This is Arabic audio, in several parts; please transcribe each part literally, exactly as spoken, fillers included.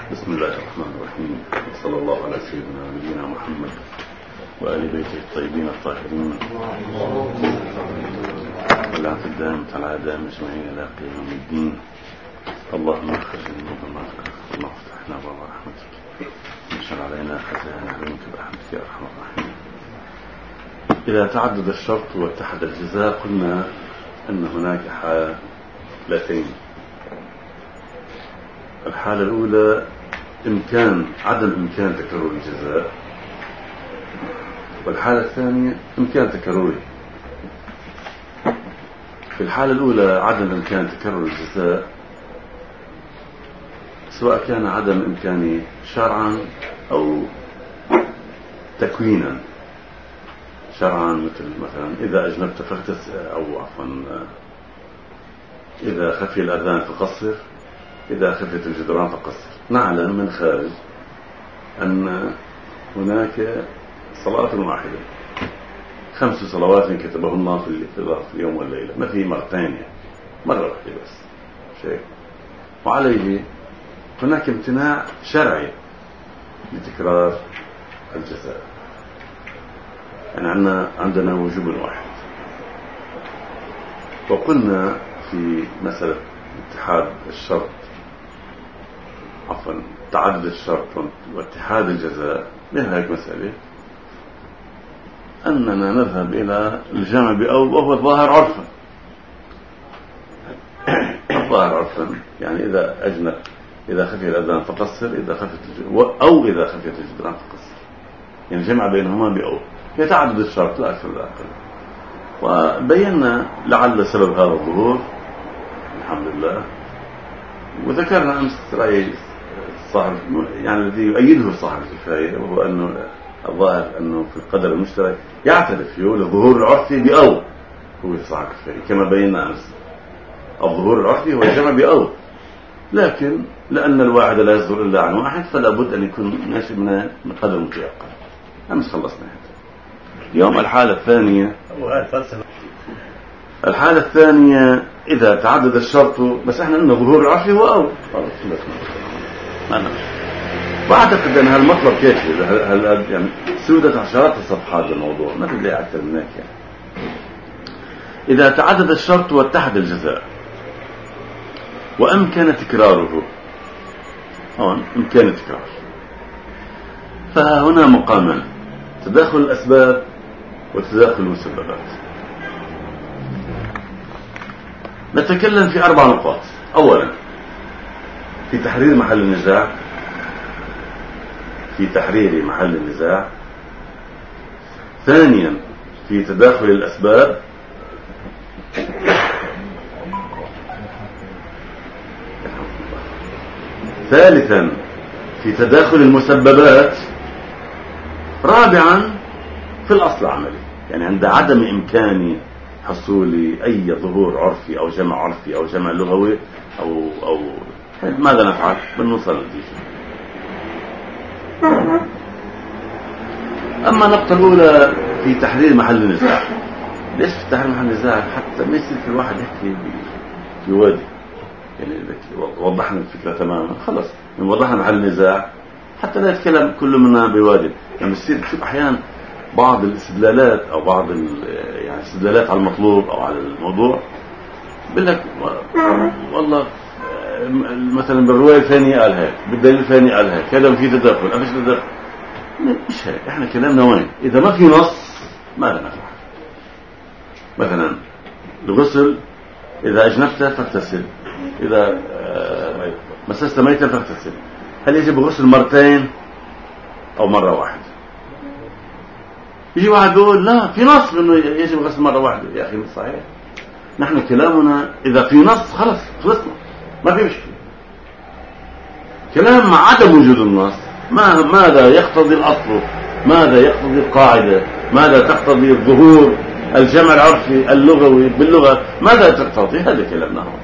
بسم الله الرحمن الرحيم، صلى الله على سيدنا نبينا محمد وآل بيته الطيبين الطاهرين والعافية الدائمة على أعدائهم أجمعين إلى قيام الدين. اللهم اغفر لنا ذنوبنا، اللهم افتح لنا باب رحمتك، وانشر علينا خزائن علمك برحمتك يا أرحم الراحمين. إذا تعدد الشرط واتحد الجزاء، قلنا أن هناك حالتين. الحالة الأولى إمكان عدم إمكان تكرر الجزاء، والحالة الثانية إمكان تكرره. في الحالة الأولى عدم إمكان تكرر الجزاء، سواء كان عدم إمكانه شرعا أو تكوينا. شرعا مثل مثلا إذا أجنبت فاغتسل، أو عفوا إذا خفي الأذان فقصر، إذا خفيت الجدران فقصر. نعلم من خارج أن هناك صلاة واحدة، خمس صلوات كتبه الله في اليوم والليلة، ما في مرتين، مرة واحدة بس شيء. وعليه هناك امتناع شرعي لتكرار الجزاء، يعني عندنا عندنا وجوب واحد. وقلنا في مسألة اتحاد الشرط عفوا تعدد الشرط واتحاد الجزاء، من هذه المسألة أننا نذهب إلى الجمع بأو، وهو الظاهر عرفا. الظاهر عرفا يعني إذا أجنب، إذا خفي الأذان فقصر، إذا خفت أو إذا خفيت الجدران فقصر، يعني جمع بينهما بأو، يتعدد الشرط لا أكثر لا أقل. وبينا لعل سبب هذا الظهور الحمد لله، وذكرنا أمس رأي صاحب يعني الذي يؤيده صاحب الكفاية، وهو أنه الظاهر أنه في القدر المشترك يعترف فيه لظهور العرفي بأو، هو صاحب الكفاية كما بينا أمس. الظهور العرفي هو الجمع بأو، لكن لأن الواحد لا يصدر إلا عن واحد فلا بد أن يكون ناشئ من قدر متيقن. أمس خلصنا هذا. اليوم الحالة الثانية، الحالة الثانية إذا تعدد الشرط، بس احنا قلنا ظهور العرفي هو أو، ما نمشي. وأعتقد أن هالمطلب كافي، هل يعني سودة عشرات الصفحات الموضوع، ما تلاقي أكثر من هيك يعني. إذا تعدد الشرط واتحد الجزاء وأمكن تكراره، هون إمكان تكرار، فهنا مقامان: تداخل الأسباب وتداخل المسببات. نتكلم في أربع نقاط. أولا في تحرير محل النزاع، في تحرير محل النزاع. ثانيا في تداخل الأسباب. ثالثا في تداخل المسببات. رابعا في الأصل العملي، يعني عند عدم إمكان حصول أي ظهور عرفي أو جمع عرفي أو جمع لغوي أو أو ماذا نفعل؟ بنوصل للنتيجة. أما النقطة الأولى في تحرير محل النزاع، ليش في تحرير محل النزاع؟ حتى ما يصير كل واحد يحكي بوادي، يعني وضحنا الفكرة تماما، خلص وضحنا محل النزاع حتى لا يتكلم كل منا بوادي. يعني بتصير تشوف أحيانا بعض الاستدلالات أو بعض يعني استدلالات على المطلوب أو على الموضوع، بيقول لك والله مثلا بالرواية الثانية قال هيك، بالدليل الثاني قال هيك، كلام في تداخل، أفش تداخل. مش هيك، احنا كلامنا وين؟ إذا ما في نص ماذا نفعل؟ مثلا الغسل، إذا أجنبت فاغتسل، إذا مسست ميتا فاغتسل. هل يجب الغسل مرتين أو مرة واحدة؟ يجي واحد يقول لا، في نص انه يجب الغسل مرة واحدة. يا أخي مش صحيح. نحن كلامنا إذا في نص خلص خلصنا، ما في مشكلة. كلام مع عدم وجود النص، ما ماذا يقتضي الأصل، ماذا يقتضي القاعدة، ماذا تقتضي الظهور الجمع العرفي اللغوي باللغة، ماذا تقتضي؟ هذا كلامنا هو.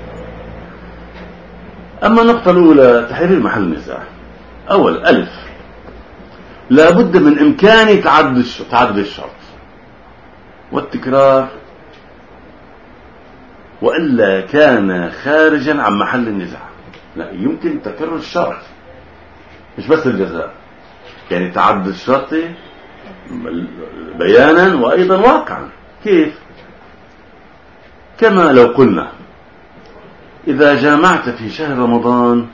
أما النقطة الأولى تحرير محل النزاع. أول ألف، لا بد من إمكان تعدد تعدد الشرط والتكرار، وإلا كان خارجا عن محل النزاع. لا يمكن تكرر الشرط مش بس الجزاء، يعني تعدد الشرطي بيانا وأيضا واقعا. كيف؟ كما لو قلنا إذا جامعت في شهر رمضان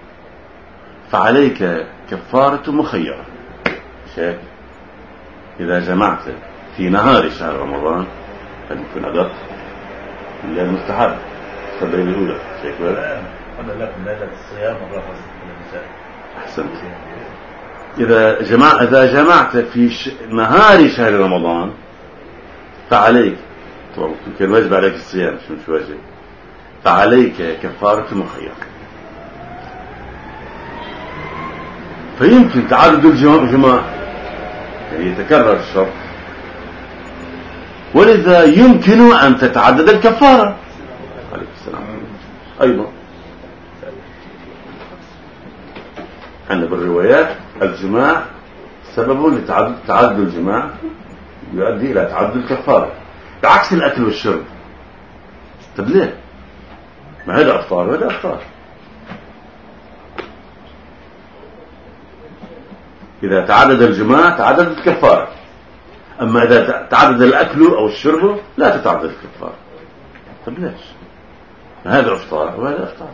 فعليك كفارة مخيرة. شاك إذا جمعت في نهار شهر رمضان فنكون أدق إلا المستحب صدر الأولى. شاك ولا أنا لكم ليلة الصيام والرفض النساء. أحسنت. إذا جمع إذا جمعت في ش... نهار شهر رمضان فعليك كان واجب عليك الصيام مش مش واجب، فعليك كفارة مخيرة. فيمكن تعدد الجماع يعني يتكرر الشرط، ولذا يمكن أن تتعدد الكفارة. عليكم السلام. أيضا أن بالروايات الجماع سبب لتعدد تعدد الجماع يؤدي إلى تعدد الكفارة، بعكس الأكل والشرب. طب ليه؟ ما هذا أفطار وهذا أفطار. إذا تعدد الجماع تعددت الكفارة، أما إذا تعدد الأكل أو الشرب لا تتعدد الكفارة. طب ليش؟ هذا أفطار وهذا أفطار.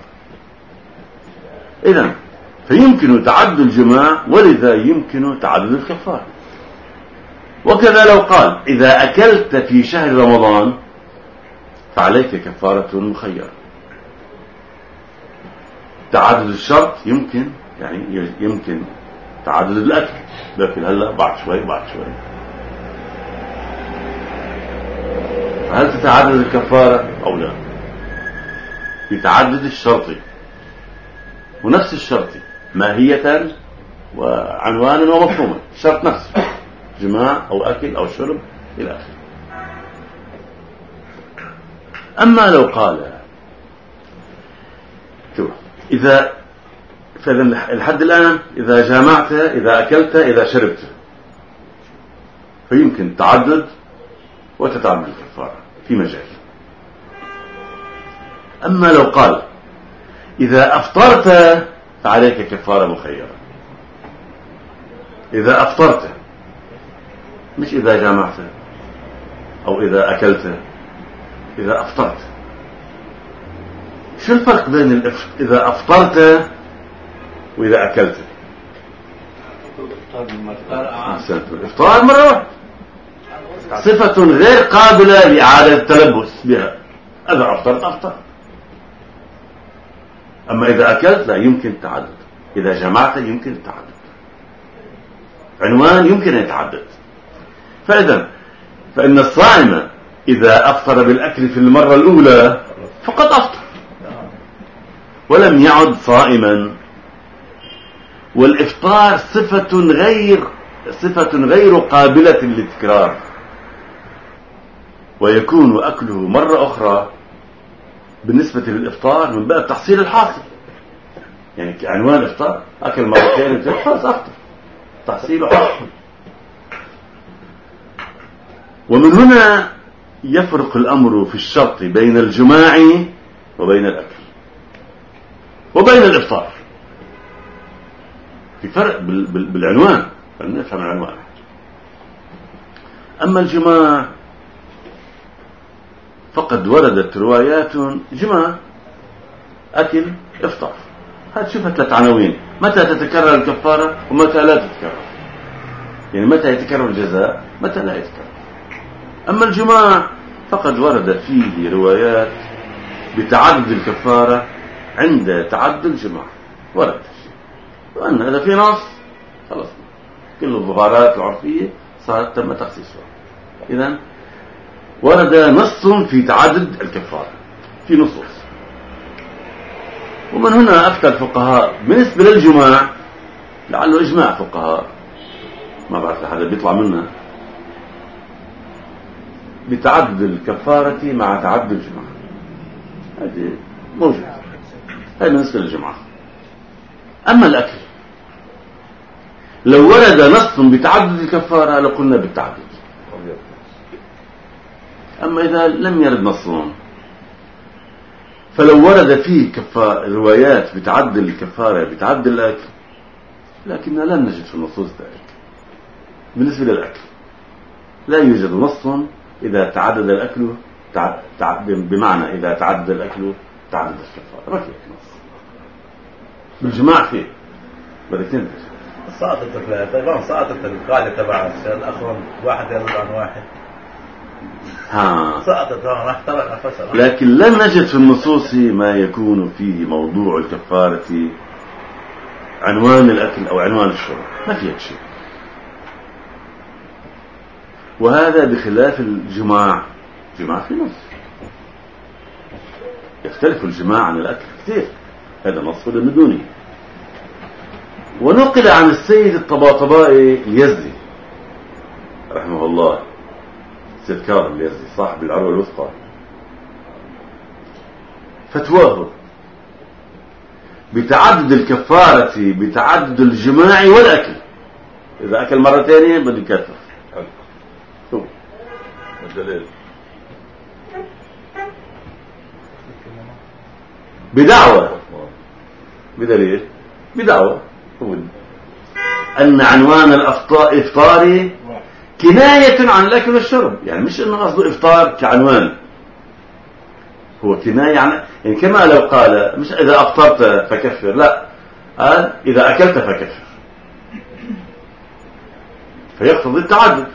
إذن فيمكن تعدد الجماع ولذا يمكن تعدد الكفارة. وكذا لو قال إذا أكلت في شهر رمضان فعليك كفارة مخيرة. تعدد الشرط يمكن يعني يمكن تعدد الأكل، لكن هلا بعد شوي بعد شوي. فهل تتعدد الكفارة أو لا؟ يتعدد الشرطي ونفس الشرطي ماهية وعنوانا ومفهوما، الشرط نفسه جماع أو أكل أو شرب إلى آخره. أما لو قال إذا الحد الآن إذا جامعت إذا أكلت إذا شربت فيمكن تعدد وتتعدد الكفارة في مجال. أما لو قال إذا أفطرت فعليك كفارة مخيرة. إذا أفطرت مش إذا جامعت أو إذا أكلت، إذا أفطرت. شو الفرق بين الإف... إذا أفطرت وإذا أكلت؟ الإفطار مرة واحدة صفة غير قابلة لإعادة التلبس بها. إذا أفطرت أفطر. أما إذا أكلت لا يمكن التعدد، إذا جمعت يمكن التعدد، عنوان يمكن أن يتعدد. فإذا فإن الصائم إذا أفطر بالأكل في المرة الأولى فقد أفطر ولم يعد صائما. والإفطار صفة غير صفة غير قابلة للتكرار، ويكون أكله مرة أخرى بالنسبة للإفطار من باب تحصيل الحاصل. يعني كعنوان إفطار أكل مرتين خلاص أفطر، تحصيل حاصل. ومن هنا يفرق الأمر في الشرط بين الجماع وبين الأكل وبين الإفطار. في فرق بالعنوان، فلنفهم العنوان. أما الجماع فقد وردت روايات جماع أكل إفطار. هذا شوفها ثلاث عناوين: متى تتكرر الكفارة ومتى لا تتكرر، يعني متى يتكرر الجزاء متى لا يتكرر. أما الجماع فقد وردت فيه روايات بتعدد الكفارة عند تعدد الجماع، ورد وأن هذا في نص خلاص كل الظهارات العرفية صارت تم تخصيصها. إذن ورد نص في تعدد الكفارة في نصوص. ومن هنا أفتى الفقهاء بالنسبة للجماع، لعله إجماع فقهاء ما بعرف لحدا بيطلع منها، بتعدد الكفارة مع تعدد الجماع. هذه موجودة، هذا بالنسبة للجماعة. أما الأكل لو ورد نص بتعدد الكفارة لقلنا بالتعدد. أما إذا لم يرد نص فلو ورد فيه كفار روايات بتعدد الكفارة بتعدد الأكل لكننا لم نجد في النصوص ذلك. بالنسبة للأكل لا يوجد نص إذا تعدد الأكل تع... تع... بمعنى إذا تعدد الأكل تعدد الكفارة، ما في نص. بالجماع فيه بدك سقطت طبعا سقطت القاعدة تبع الأخوان واحد يرد عن واحد. ها سقطت طبعا احترق فسر. لكن لم نجد في النصوص ما يكون فيه موضوع الكفارة عنوان الأكل أو عنوان الشرب، ما في شيء. وهذا بخلاف الجماع. الجماع في نص، يختلف الجماع عن الأكل كثير، هذا نص ولا بدوني. ونقل عن السيد الطباطبائي اليزدي رحمه الله، سيد كاظم اليزدي صاحب العروة الوثقى، فتواه بتعدد الكفارة بتعدد الجماع والأكل. إذا أكل مرة ثانية بده يكفر. شوف الدليل بدعوة بدليل بدعوة أن عنوان الإفطار كناية عن الأكل والشرب، يعني مش أنه قصده إفطار كعنوان، هو كناية عن، يعني كما لو قال مش إذا أفطرت فكفر، لا، قال إذا أكلت فكفر، فيقتضي التعدد.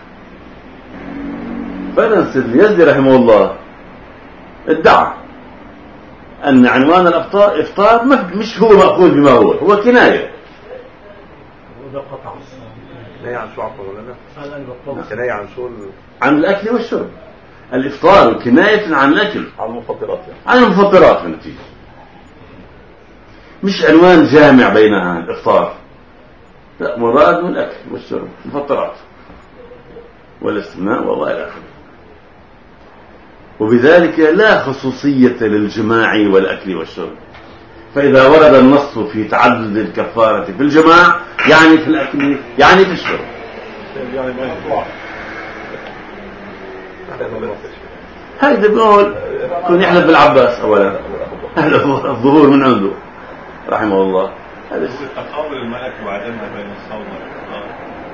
فننسى اليزدي رحمه الله ادعى أن عنوان الإفطار إفطار مش هو مأخوذ بما هو، هو كناية. وده قطع كناية عن شو عفوا ولا لا؟ كناية عن شو؟ عن الأكل والشرب. الإفطار كناية عن الأكل، عن المفطرات يعني. عن المفطرات بالنتيجة، مش عنوان جامع بينها الإفطار، لا، مراد من الأكل والشرب مفطرات والاستثناء والله إلى آخره. وبذلك لا خصوصية للجماع والأكل والشرب. فإذا ورد النص في تعدد الكفارة في الجماع يعني في الأكل يعني في الشرب. هذا بيقول كن يحلف بالعباس أولا، الظهور من عنده رحمه الله. هذا تقابل الملك وعدمها بين الصوم والإفطار.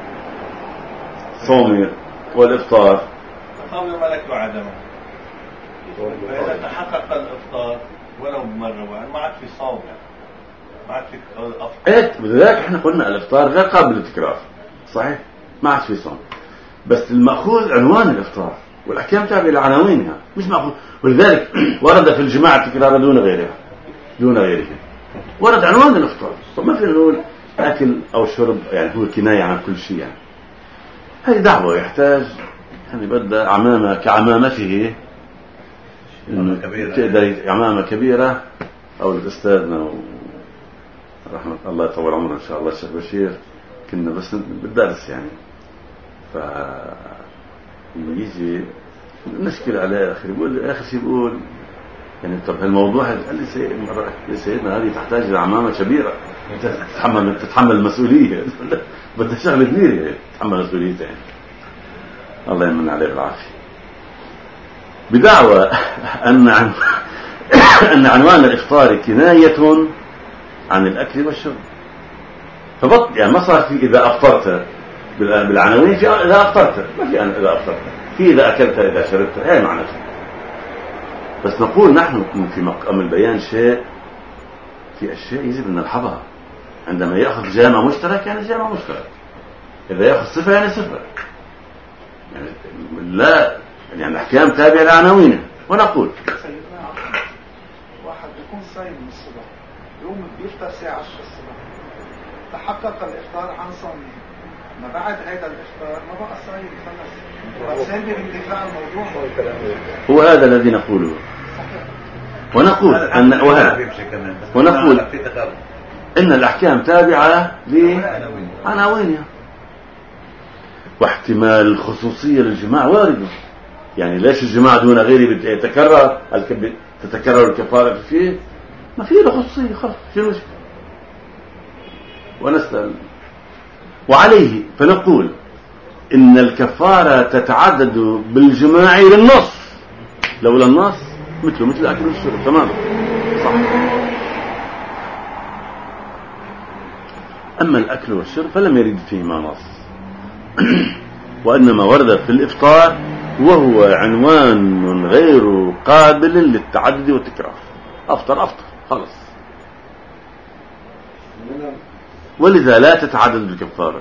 صوم والإفطار تقابل الملك وعدمها، فإذا تحقق الإفطار ولو بمرة واحدة ما عاد في صوم، يعني ما عاد في أفطار. إيه بذلك إحنا قلنا الإفطار غير قابل للتكرار، صحيح، ما عاد في صوم، بس المأخوذ عنوان الإفطار والأحكام تابعة لعناوينها، مش مأخوذ. ولذلك ورد في الجماعة التكرار دون غيرها دون غيرها ورد عنوان الإفطار. طب ما فينا نقول أكل أو شرب، يعني هو كناية عن كل شيء. يعني هذه دعوة يحتاج يعني بدأ عمامة كعمامته، إنه تقدر عمامة كبيرة. أو الأستاذنا رحمة الله يطول عمره إن شاء الله الشيخ بشير، كنا بس بالدرس يعني، ف يجي نشكل عليه آخر يقول آخر شيء يقول يعني طب هالموضوع قال لي سيد مرة يا سيدنا هذه تحتاج إلى عمامة كبيرة تتحمل تتحمل المسؤولية بدها شغلة كبيرة تتحمل مسؤوليتها يعني. الله يمن عليه بالعافية. بدعوى أن عن أن عنوان الإفطار كناية عن الأكل والشرب، فبط يعني ما صار في إذا أفطرت بالعناوين، في إذا أفطرت، ما في أنا إذا أفطرت، في إذا أكلت إذا شربت، هي معناتها. بس نقول نحن في مقام البيان شيء، في أشياء يجب أن نلحظها. عندما يأخذ جامع مشترك يعني جامع مشترك، إذا يأخذ صفة يعني صفة، يعني لا يعني الأحكام تابعة لعناوينه. ونقول واحد يكون صايم من الصبح يوم بيفطر الساعة عشرة الصبح، تحقق الإفطار عن صومه، ما بعد هذا الإفطار ما بقى صايم خلص، بس هذا باندفاع الموضوع. هو هذا الذي نقوله. ونقول أن وهذا ونقول إن الأحكام تابعة لعناوينها، واحتمال الخصوصية للجماع وارد. يعني ليش الجماع دون غيره يتكرر تتكرر الكفارة فيه؟ ما فيه له خصوصية خلاص، شو المشكلة؟ ونسأل وعليه فنقول إن الكفارة تتعدد بالجماع للنص، لولا النص مثله مثل الأكل والشرب تماما صح. أما الأكل والشرب فلم يرد فيهما نص وإنما ورد في الإفطار وهو عنوان غير قابل للتعدد والتكرار. أفطر أفطر خلص، ولذا لا تتعدد بالكفارة.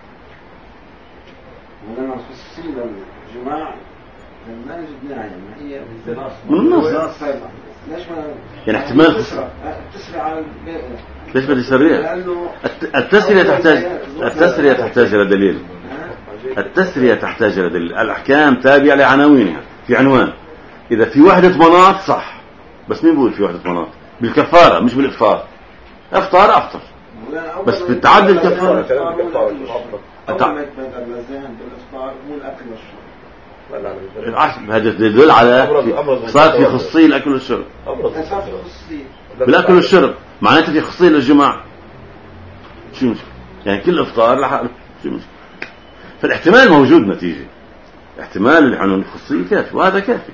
ولما خصصين الجماع ما نجد ناعي ما هي من النص ليش ما يعني احتمال تسرع على البيت؟ ليش بدي سريع؟ التسرية تحتاج التسرية تحتاج إلى دليل. التسرية تحتاج إلى دليل. الأحكام تابعة لعناوينها. في عنوان إذا في وحدة مناط صح، بس مين بيقول في وحدة مناط؟ بالكفارة مش بالإفطار. أفطار أفطر بس بالتعدد الكفارة. هذا يدل على صار في خصية الأكل والشرب. بالأكل والشرب معناته في خصية للجماع. شو مشكلة؟ يعني كل إفطار لحاله شو مشكلة؟ فالاحتمال موجود نتيجة. احتمال العنوان الخصية كافي وهذا كافي.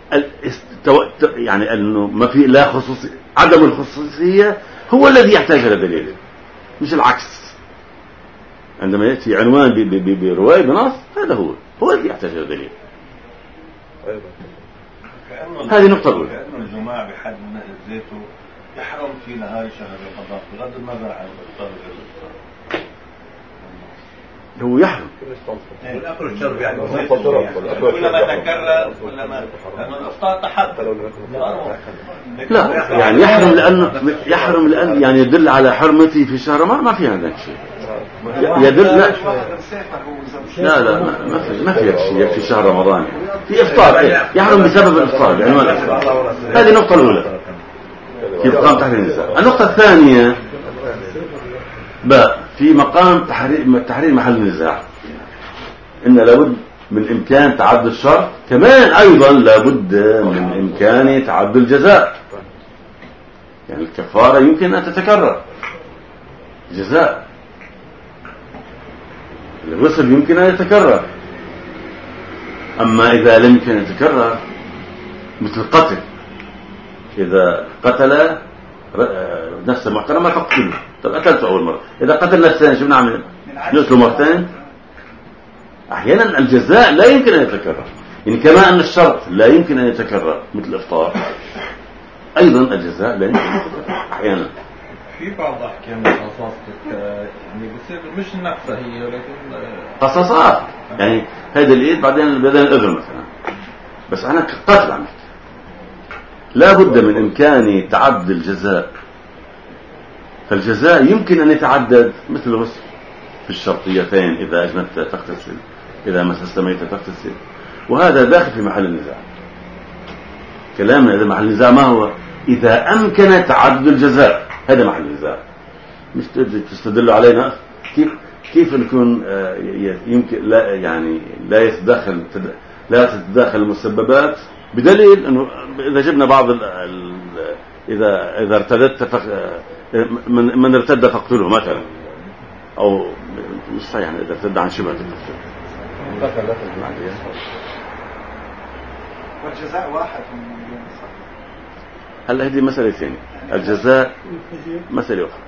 يعني أنه ما في لا خصوصية، عدم الخصوصية هو الذي يحتاج إلى دليل مش العكس. عندما يأتي عنوان برواية بنص هذا هو هو الذي يحتاج إلى دليل. هذه نقطة أولى. لأنه الجماع بحد من ذاته يحرم في نهاية شهر رمضان بغض النظر عن الإفطار غير الإفطار. هو يحرم الأكل والشرب يعني كلما تكرر كلما لأنه الإفطار تحدث. لا يعني يحرم لأنه يحرم لأن يعني يدل على حرمته في شهر ما ما في هذا الشيء. يدل لا لا لا ما في ما في شيء في شهر رمضان في إفطار يحرم بسبب الإفطار عنوان الإفطار. هذه النقطة الأولى في مقام تحرير النزاع. النقطة الثانية باء في مقام تحرير تحرير محل النزاع إن لابد من إمكان تعدد الشرط، كمان أيضا لابد من إمكان تعدد الجزاء. يعني الكفارة يمكن أن تتكرر، جزاء الغسل يمكن أن يتكرر. أما إذا لم يمكن أن يتكرر مثل القتل، إذا قتل نفسه محترمة فقتله. طب قتلته أول مرة، إذا قتل نفسه شو بنعمل؟ نقتله مرتين. أحيانا الجزاء لا يمكن أن يتكرر، يعني كما أن الشرط لا يمكن أن يتكرر مثل الإفطار أيضا الجزاء لا يمكن أن يتكرر أحيانا. في بعض أحكام القصاص يعني بصير مش نفسها هي ولكن قصاصات يعني هذا الإيد بعدين بدل الأذن مثلا، بس أنا قتل عملت لا بد من إمكان تعدد الجزاء. فالجزاء يمكن أن يتعدد مثل الغسل في الشرطيتين، إذا أجنبت تغتسل، إذا مسست ميتة تغتسل، وهذا داخل في محل النزاع. كلامنا إذا محل النزاع ما هو؟ إذا أمكن تعدد الجزاء، هذا محل النزاع. مش تستدلوا علينا كيف كيف نكون يمكن لا يعني لا يتدخل لا تتداخل المسببات بدليل انه اذا جبنا بعض ال ال اذا اذا ارتدت فق من, من ارتد فاقتله مثلا، او مش صحيح يعني اذا ارتد عن شبهه القتل والجزاء واحد. هلا هذه مسألة ثانية. الجزاء مسألة أخرى.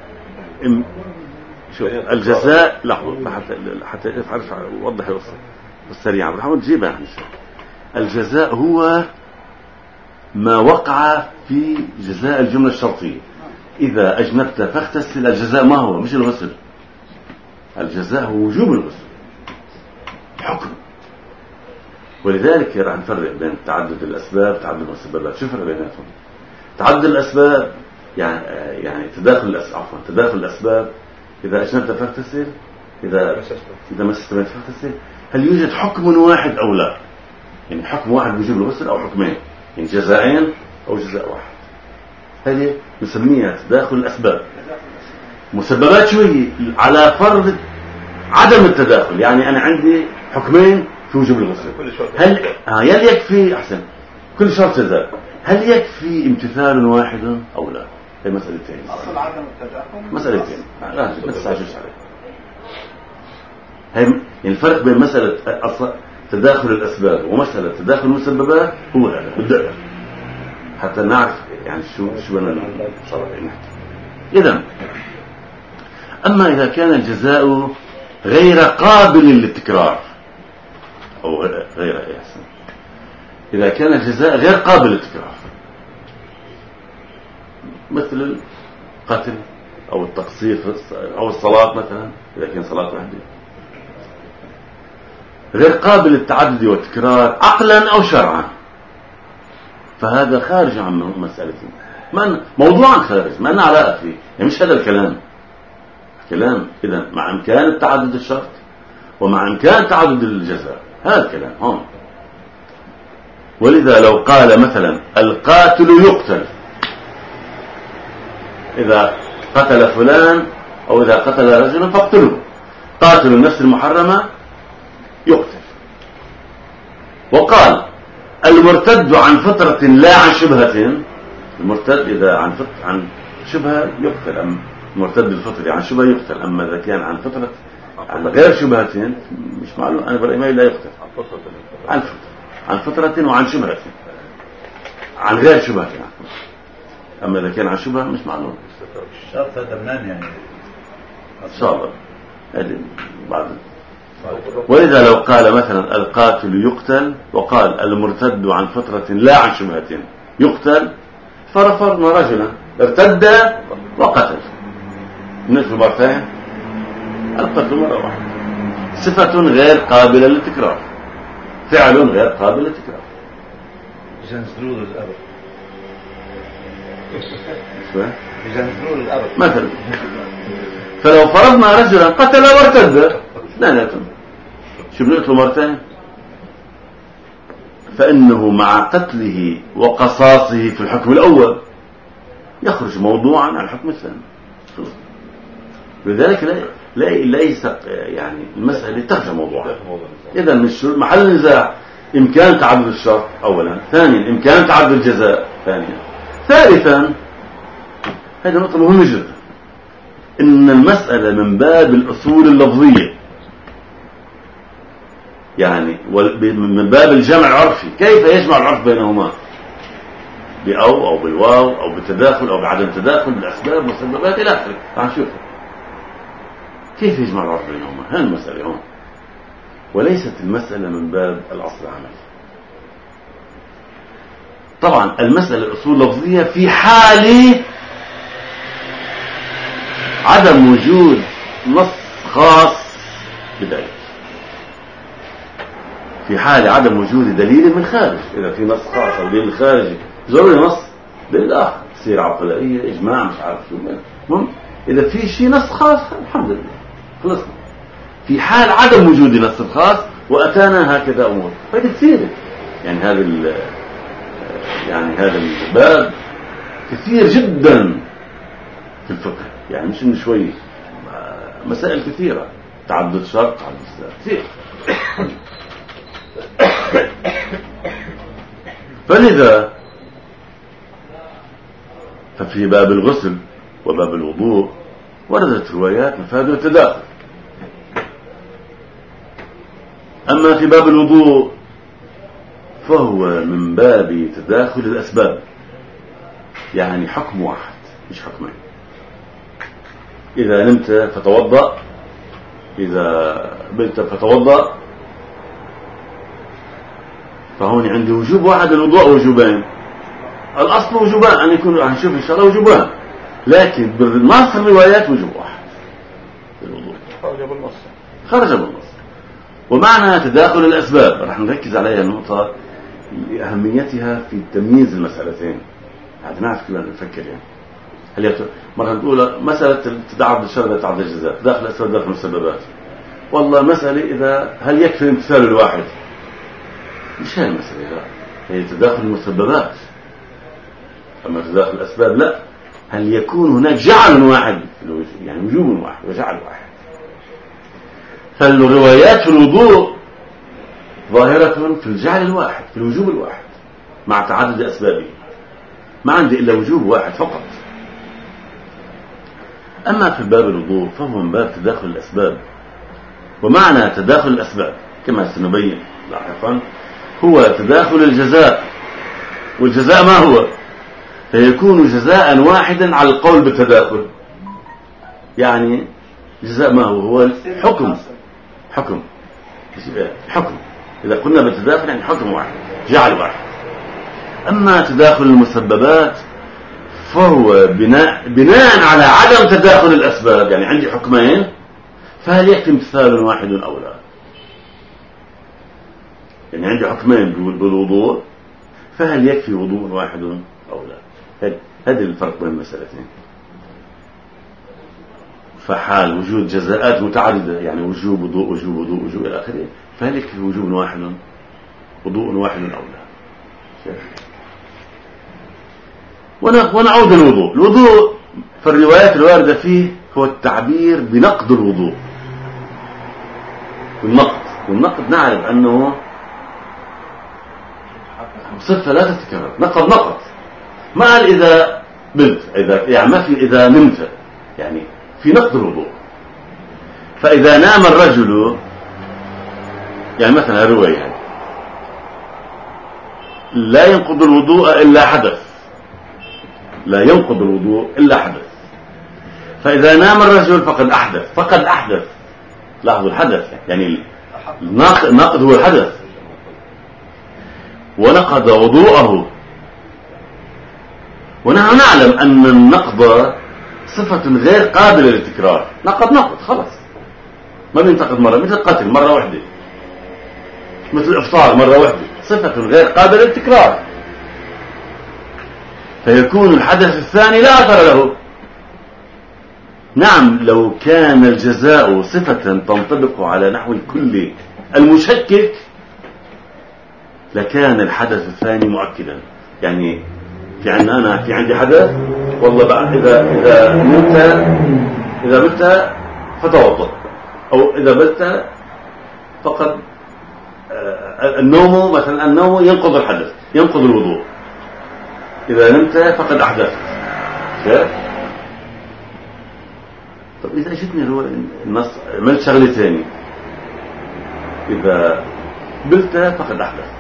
شوف الجزاء لحظة حتى حتى أعرف أوضح القصة بالسريع بحاول تجيبها يعني. الجزاء هو ما وقع في جزاء الجملة الشرطية. إذا أجنبت فاغتسل، الجزاء ما هو؟ مش الغسل. الجزاء هو وجوب الغسل حكم. ولذلك راح نفرق بين تعدد الأسباب وتعدد المسببات. شو فرق بيناتهم؟ تعدد الأسباب يعني يعني تداخل الأسباب عفوا تداخل الأسباب. إذا أجنبت فاغتسل، إذا إذا مسست ميتة فاغتسل، هل يوجد حكم واحد أو لا؟ يعني حكم واحد بوجوب الغسل أو حكمين، يعني جزائين أو جزاء واحد. هذه نسميها تداخل الأسباب. مسببات شو هي؟ على فرض عدم التداخل، يعني أنا عندي حكمين في وجوب الغسل. هل آه يل يكفي أحسن كل شرط جزاء، هل يكفي امتثال واحد أو لا؟ هي مسألة ثانية. أصل عدم التداخل مسألة ثانية. لا ما تستعجلش عليه. هي يعني الفرق بين مسألة أصل تداخل الأسباب ومسألة تداخل المسببات هو هذا بالدقة، حتى نعرف يعني شو شو بدنا نحكي. إذن أما إذا كان الجزاء غير قابل للتكرار أو غير إحسان، إذا كان الجزاء غير قابل للتكرار مثل القتل أو التقصير أو الصلاة مثلا، إذا كان صلاة واحدة غير قابل للتعدد والتكرار عقلا أو شرعا، فهذا خارج عن مسألتنا، من موضوعا خارج، ما لنا علاقة فيه، يعني مش هذا الكلام. كلام إذا مع إمكان التعدد الشرط ومع إمكان تعدد الجزاء، هذا الكلام هون. ولذا لو قال مثلا القاتل يقتل، إذا قتل فلان أو إذا قتل رجلا فاقتلوه، قاتل النفس المحرمة يقتل. وقال المرتد عن فترة لا عن شبهة، المرتد إذا عن فترة عن شبهة يقتل، أم مرتد الفطري عن شبهة يقتل، أما إذا كان عن فترة عن غير شبهة مش معلوم، أنا برأيي لا يقتل عن فترة عن فترة وعن شبهة، عن غير شبهة، أما إذا كان عن شبهة مش معلوم. الشرط هذا منين يعني؟ إن شاء الله هذه بعد. ولذا لو قال مثلا القاتل يقتل وقال المرتد عن فترة لا عن شبهة يقتل، فرفرنا رجلا ارتد وقتل، نفس مرتين، القتل مرة واحدة، صفة غير قابلة للتكرار، فعل غير قابل للتكرار. يجنزلوا الأرض شوي يجنزلوا الأرض مثلا. فلو فرضنا رجلا قتل وارتد اثنيناتهم، شو بنقتله مرتين؟ فإنه مع قتله وقصاصه في الحكم الأول يخرج موضوعا عن الحكم الثاني. لذلك لا لا ليس يعني المسألة تخرج موضوعا. إذا مش محل النزاع إمكان تعدد الشرط أولا، ثانيا إمكان تعدد الجزاء ثانيا، ثالثا هذه نقطة مهمة جدا، إن المسألة من باب الأصول اللفظية، يعني من باب الجمع العرفي. كيف يجمع العرف بينهما؟ بأو أو بالواو أو بالتداخل أو بعدم تداخل بالأسباب والمسببات إلى آخره. تعال نشوف كيف يجمع العرف بينهما، هذه المسألة هون، وليست المسألة من باب الأصل العملي. طبعا المسألة أصول لفظية في حال عدم وجود نص خاص بذلك، في حال عدم وجود دليل من خارج. إذا في نص خاص أو دليل خارجي ضروري نص دليل آخر، تصير عقلائية إجماع مش عارف شو المهم. إذا في شيء نص خاص الحمد لله خلصنا. في حال عدم وجود نص خاص وأتانا هكذا أمور، فهذه كثيرة. يعني هذا يعني هذا الباب كثير جدا في الفقه، يعني مش إنه شوي، مسائل كثيرة، تعدد شرط، تعدد كثير. فلذا ففي باب الغسل وباب الوضوء وردت روايات مفاد التداخل. أما في باب الوضوء فهو من باب تداخل الأسباب، يعني حكم واحد مش حكمين. إذا نمت فتوضأ، إذا بلت فتوضأ، فهون عندي وجوب واحد الوضوء، وجوبين. الأصل وجوبان أن يكون، هنشوف إن شاء الله وجوبان، لكن بالنص الروايات وجوب واحد الوضوء، خرج بالنص خرج بالنص. ومعنى تداخل الأسباب رح نركز عليها النقطة لأهميتها في تمييز المسألتين، هذا نعرف كلنا نفكر. يعني هل مرة نقول مسألة تعدد الشرط تعدد الجزاء، داخل الأسباب داخل المسببات، والله مسألة إذا هل يكفي امتثال الواحد؟ مش هي المسألة، لا هي تداخل المسببات. أما تداخل الأسباب لا، هل يكون هناك جعل واحد يعني وجوب واحد وجعل واحد. فالروايات في الوضوء ظاهرة في الجعل الواحد، في الوجوب الواحد مع تعدد أسبابه، ما عندي إلا وجوب واحد فقط. أما في باب الوضوء فهو من باب تداخل الأسباب. ومعنى تداخل الأسباب كما سنبين لاحقا هو تداخل الجزاء، والجزاء ما هو؟ فيكون جزاء واحدا على القول بالتداخل. يعني الجزاء ما هو هو الحكم حكم حكم إذا قلنا بالتداخل يعني حكم واحد جعل واحد. أما تداخل المسببات فهو بناء بناء على عدم تداخل الأسباب. يعني عندي حكمين فهل يكفي امتثال واحد أو لا؟ يعني عندي حكمين بالوضوء فهل يكفي وضوء واحد أو لا؟ هذا الفرق بين المسألتين. فحال وجود جزاءات متعددة يعني وجوب وضوء وجوب وضوء وجوب إلى آخره فهل يكفي وجوب واحد وضوء واحد أو لا؟ ونعود الوضوء. الوضوء في الروايات الواردة فيه هو التعبير بنقض الوضوء. والنقض والنقض نعرف أنه صفة لا تتكرر. نقض نقض ما قال إذا بلت إذا يعني ما في إذا نمت يعني في نقض الوضوء. فإذا نام الرجل يعني مثلا روي يعني لا ينقض الوضوء إلا حدث لا ينقض الوضوء إلا حدث. فإذا نام الرجل فقد أحدث فقد أحدث. لاحظوا الحدث يعني الناقض هو الحدث ونقض وضوءه. ونحن نعلم أن النقض صفة غير قابلة للتكرار. نقض نقض خلاص ما بينتقد مرة مثل القتل مرة واحدة مثل الإفطار مرة واحدة صفة غير قابلة للتكرار. فيكون الحدث الثاني لا أثر له. نعم لو كان الجزاء صفة تنطبق على نحو الكل المشكك لكان الحدث الثاني مؤكدا. يعني في عندنا أنا في عندي حدث والله بعد إذا إذا نمت إذا بلت فتوضأ أو إذا بلت فقد النوم مثلا النوم ينقض الحدث ينقض الوضوء. إذا نمت فقد أحدثت. طب إذا أجتني النص عملت شغلة ثانية إذا بلت فقد أحدثت.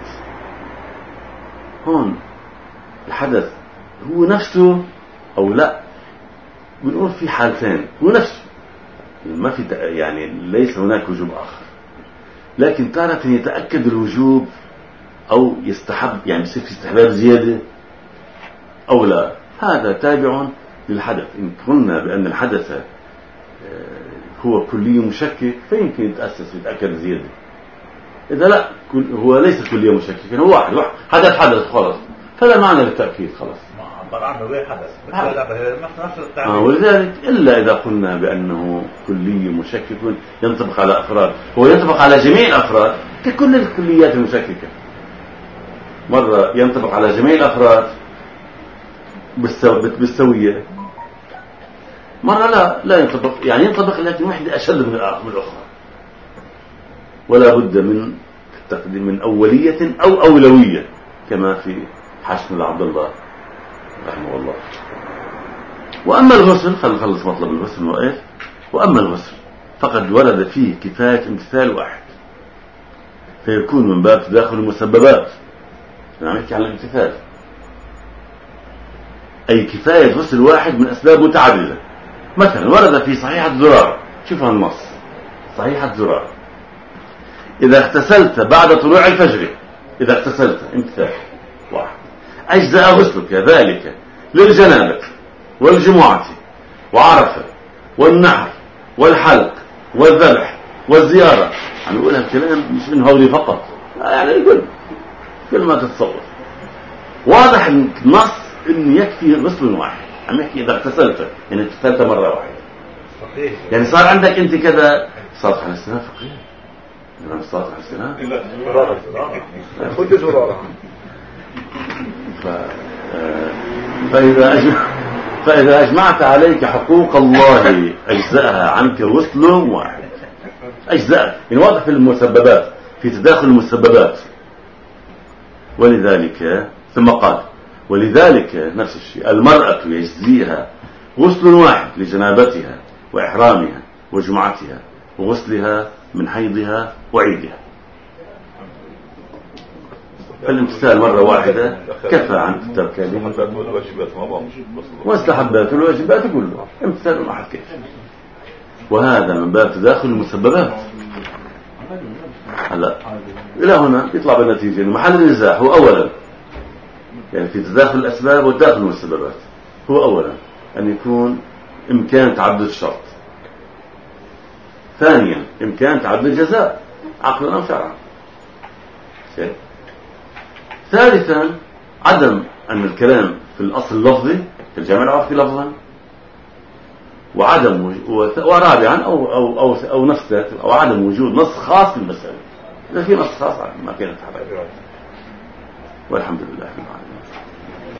هون الحدث هو نفسه أو لا بنقول في حالتين هو نفسه ما في يعني ليس هناك وجوب آخر. لكن تارة يتأكد الوجوب أو يستحب يعني يصير في استحباب زيادة أو لا. هذا تابع للحدث. إن قلنا بأن الحدث هو كلي مشكك فيمكن يتأسس ويتأكد زيادة. إذا لا هو ليس كلي مشكك هو واحد واحد حدث حدث خلاص فلا معنى للتأكيد خلاص. عبر عنه غير حدث نفس التعبير. آه ولذلك إلا إذا قلنا بأنه كلي مشكك ينطبق على أفراد هو ينطبق على جميع الأفراد ككل الكليات المشككة. مرة ينطبق على جميع الأفراد بالسوية مرة لا لا ينطبق يعني ينطبق لكن واحدة أشد من الأخرى. ولا بد من التقديم من أولية أو أولوية كما في حسن عبد الله رحمه الله. وأما الغسل خلينا نخلص مطلب الغسل واقف. وأما الغسل فقد ورد فيه كفاية امتثال واحد فيكون من باب تداخل المسببات. نحكي عن الامتثال أي كفاية غسل واحد من أسباب متعددة. مثلا ورد في صحيحة زرار شوف النص صحيحة زرار إذا اغتسلت بعد طلوع الفجر إذا اغتسلت امتثال واحد أجزاء غسلك ذلك للجنابة والجمعة وعرفة والنحر والحلق والذبح والزيارة. يعني نقولها الكلام مش من هولي فقط يعني يقول كل ما تتصور. واضح النص إن يكفي غسل واحد. عم يحكي إذا اغتسلت يعني اغتسلت مرة واحدة صحيح. يعني صار عندك أنت كذا صارت على السنة فقير يعني صارت على السنة خد زرارة. فإذا أجمع فإذا أجمعت عليك حقوق الله أجزاءها عنك غسل واحد. أجزاء يعني واضح في المسببات في تداخل المسببات. ولذلك ثم قال ولذلك نفس الشيء المرأة يجزيها غسل واحد لجنابتها وإحرامها وجمعتها وغسلها من حيضها وعيدها. فالامتثال مرة واحدة كفى عن التركيب واستحبات الواجبات كله امتثال واحد كيف. وهذا من باب تداخل المسببات. هلا إلى هنا يطلع بالنتيجة إن محل النزاع هو أولا يعني في تداخل الأسباب وتداخل المسببات، هو أولا أن يكون إمكان تعدد الشرط، ثانيا إمكان تعدد الجزاء عقلا أو شرعا، ثالثا عدم أن الكلام في الأصل اللفظي في الجامع العرفي لفظا، وعدم ورابعا أو أو أو أو نص أو عدم وجود نص خاص بالمسألة. إذا في نص خاص ما كانت حبايب. والحمد لله رب العالمين.